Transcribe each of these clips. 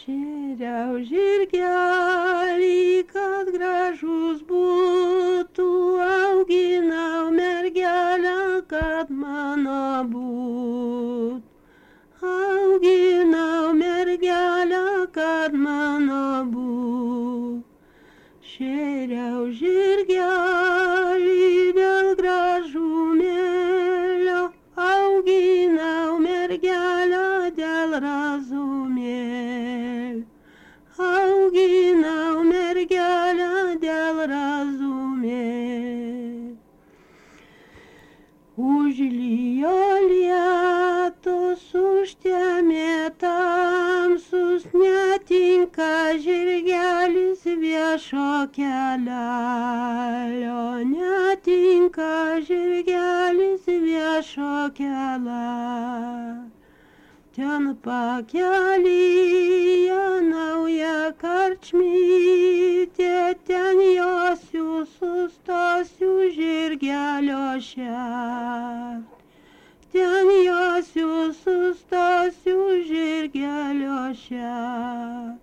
Šėriau žirgelį, kad gražus būtų, auginau mergelę, kad mano būt. Auginau mergelę, kad mano būt. Šėriau žirgelį dėl gražumėlio, auginau mergelę dėl razumėlio. Auginau mergelę dėl razumėlio. Užlijo lietus, užtemė tamsus, netinka žirgelis viešo kelelio, netinka žirgelis viešo kelelio. Ten pakelyje nauja karčmytė, ten josiu sustosiu žirgelio šert. Ten josiu sustosiu žirgelio šert.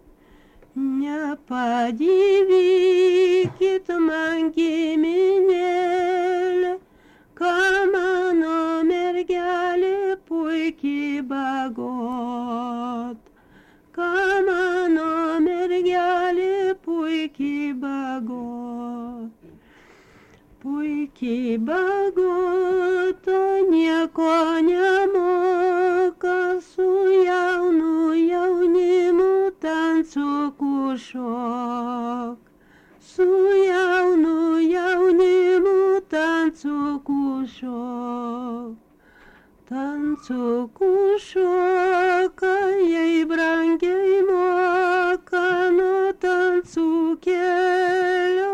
Nepadivykit man giminėlė, ką mano mergelė puikiai bagot. Ką mano mergelė puikiai bagot. Puikiai bagoto nieko nemoka, su jaunu jaunimu tancuku šok. Su jaunu jaunimu tancuku šok. Tancuku šoka, jei brangiai moka, nuo tancų kelio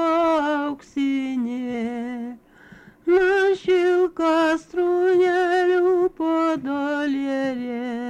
paauksinė. Nuo šilko strūnelių podolėlė.